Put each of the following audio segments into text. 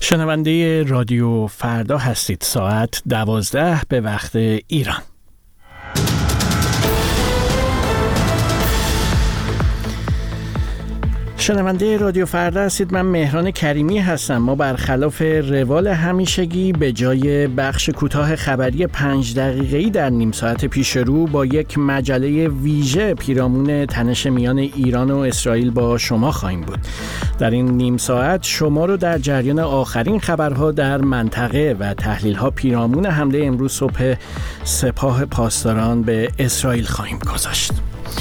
شنونده رادیو فردا هستید. ساعت 12 به وقت ایران. شنونده رادیو فردا هستید. من مهران کریمی هستم. ما برخلاف روال همیشگی به جای بخش کوتاه خبری 5 دقیقه‌ای در نیم ساعت پیش رو با یک مجله ویژه پیرامون تنش میان ایران و اسرائیل با شما خواهیم بود. در این نیم ساعت شما رو در جریان آخرین خبرها در منطقه و تحلیل‌ها پیرامون حمله امروز صبح سپاه پاسداران به اسرائیل خواهیم گذاشت.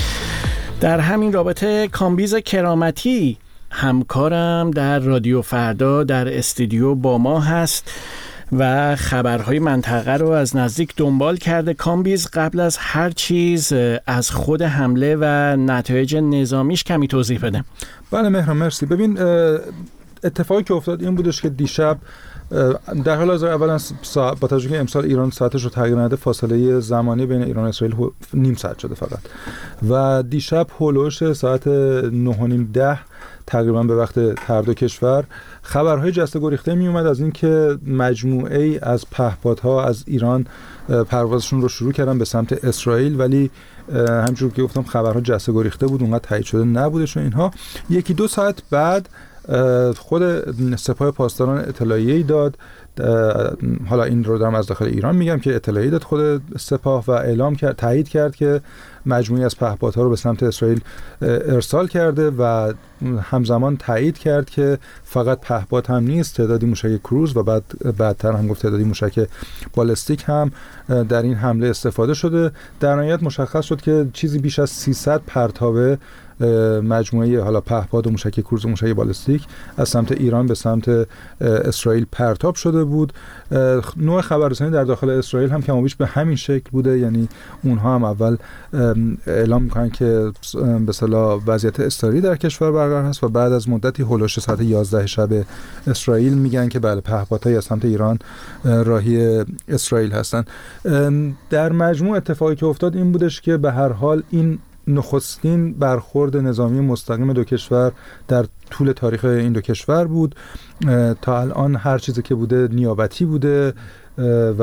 در همین رابطه کامبیز کرامتی همکارم در رادیو فردا در استودیو با ما هست و خبرهای منطقه رو از نزدیک دنبال کرده. کامبیز، قبل از هر چیز از خود حمله و نتایج نظامیش کمی توضیح بده. بله مهران، مرسی. ببین، اتفاقی که افتاد این بودش که دیشب در حال حاضر اولا با توجه که امسال ایران ساعتش رو تغییر نده، فاصله زمانی بین ایران و اسرائیل نیم ساعت شده فقط، و دیشب هولوش ساعت 9:30 تقریبا به وقت هر دو کشور خبرهای جسته گریخته می اومد از این که مجموعه ای از پهپادها از ایران پروازشون رو شروع کردن به سمت اسرائیل، ولی همونجوری که گفتم خبرها جسته گریخته بود، اونقدر تایید شده نبودش و اینها. یکی دو ساعت بعد خود سپاه پاسداران اطلاعیه‌ای داد، حالا این رو دارم از داخل ایران میگم که اطلاعیه داد خود سپاه و اعلام کرد، تایید کرد که مجموعی از پهپادها رو به سمت اسرائیل ارسال کرده و همزمان تایید کرد که فقط پهپاد هم نیست، تعدادی موشک کروز و بعدتر هم گفت تعدادی موشک بالستیک هم در این حمله استفاده شده. در نهایت مشخص شد که چیزی بیش از 300 پرتابه مجموعه حالا پهپاد و موشک کروز و موشک بالستیک از سمت ایران به سمت اسرائیل پرتاب شده بود. نوع خبررسانی در داخل اسرائیل هم کمابیش به همین شکل بوده، یعنی اونها هم اول اعلام میکنن که به اصطلاح وضعیت اضطراری در کشور برقرار هست و بعد از مدتی هولوش ساعت 11 شب اسرائیل میگن که بله پهپادهای از سمت ایران راهی اسرائیل هستن. در مجموع اتفاقی که افتاد این بودش که به هر حال این نخستین برخورد نظامی مستقیم دو کشور در طول تاریخ این دو کشور بود. تا الان هر چیزی که بوده نیابتی بوده و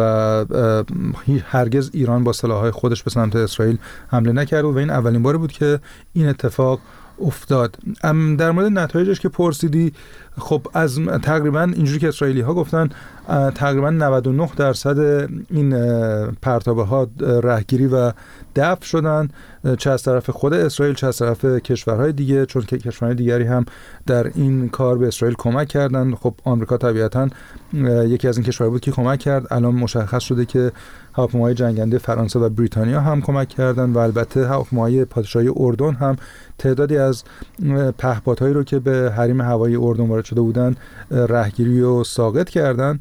هرگز ایران با سلاح‌های خودش به سمت اسرائیل حمله نکرد و این اولین بار بود که این اتفاق افتاد. در مورد نتایجش که پرسیدی، خب از تقریبا اینجوری که اسرائیلی ها گفتن تقریبا 99% این پرتابه ها رهگیری و دفع شدن، چه از طرف خود اسرائیل چه از طرف کشورهای دیگه، چون که کشورهای دیگری هم در این کار به اسرائیل کمک کردن. خب آمریکا طبیعتاً یکی از این کشورها بود که کمک کرد. الان مشخص شده که هواپیماهای جنگنده فرانسه و بریتانیا هم کمک کردن و البته هواپیماهای پادشاهی اردن هم تعدادی از پهپادهایی رو که به حریم هوایی اردن وارد شده بودن رهگیری و ساقط کردن.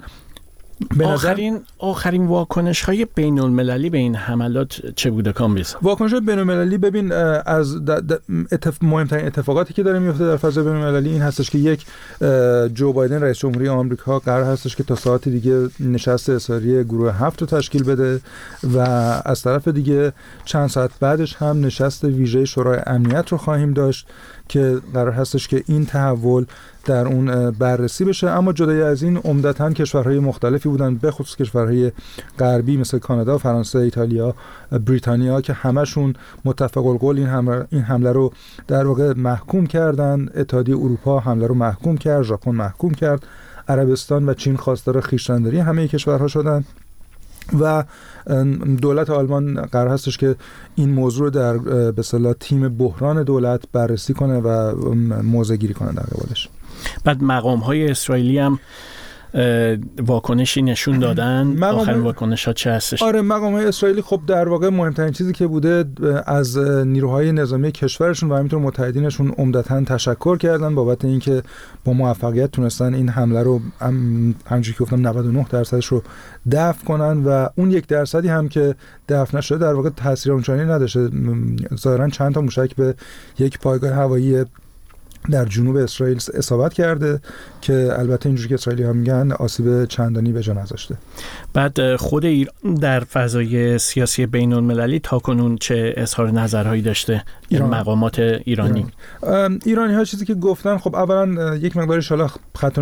آخرین واکنش‌های بین‌المللی به این حملات چه بوده کامبیز؟ واکنش‌های بین‌المللی، ببین، از مهمترین اتفاقاتی که داره میفته در فضای بین‌المللی این هستش که یک، جو بایدن رئیس جمهوری آمریکا قرار هستش که تا ساعت دیگه نشست اصراری گروه 7 رو تشکیل بده و از طرف دیگه چند ساعت بعدش هم نشست ویژه شورای امنیت رو خواهیم داشت که قرار هستش که این تحول در اون بررسی بشه. اما جدای از این عمدتاً کشورهای مختلفی بودن، به خصوص کشورهای غربی مثل کانادا، فرانسه، ایتالیا، بریتانیا که همشون متفق القول این حمله رو در واقع محکوم کردن. اتحادیه اروپا حمله رو محکوم کرد، ژاپن محکوم کرد، عربستان و چین خواستار خویشتن‌داری همه کشورها شدن و دولت آلمان قرار هستش که این موضوع رو در به اصطلاح تیم بحران دولت بررسی کنه و موضع گیری کنه در قبالش. بعد مقام‌های اسرائیلی هم واکنشی نشون دادن. آخرین واکنش ها چه هستش؟ آره، مقام‌های اسرائیلی خب در واقع مهمترین چیزی که بوده از نیروهای نظامی کشورشون و همینطور متحدینشون عمدتاً تشکر کردن بابت اینکه با موفقیت تونستن این حمله رو همونجوری که گفتم 99% رو دفع کنن و اون 1% هم که دفع نشده در واقع تاثیر اونچنانی نداشته. ظاهراً چند تا موشک به یک پایگاه هوایی در جنوب اسرائیل اصابت کرده که البته اینجوری که اسرائیلی ها میگن آسیب چندانی به جا نذاشته. بعد خود ایران در فضای سیاسی بین المللی تاکنون چه اظهار نظرهایی داشته؟ مقامات ایرانی ها چیزی که گفتن، خب اولا یک مقدار ان شاءالله خط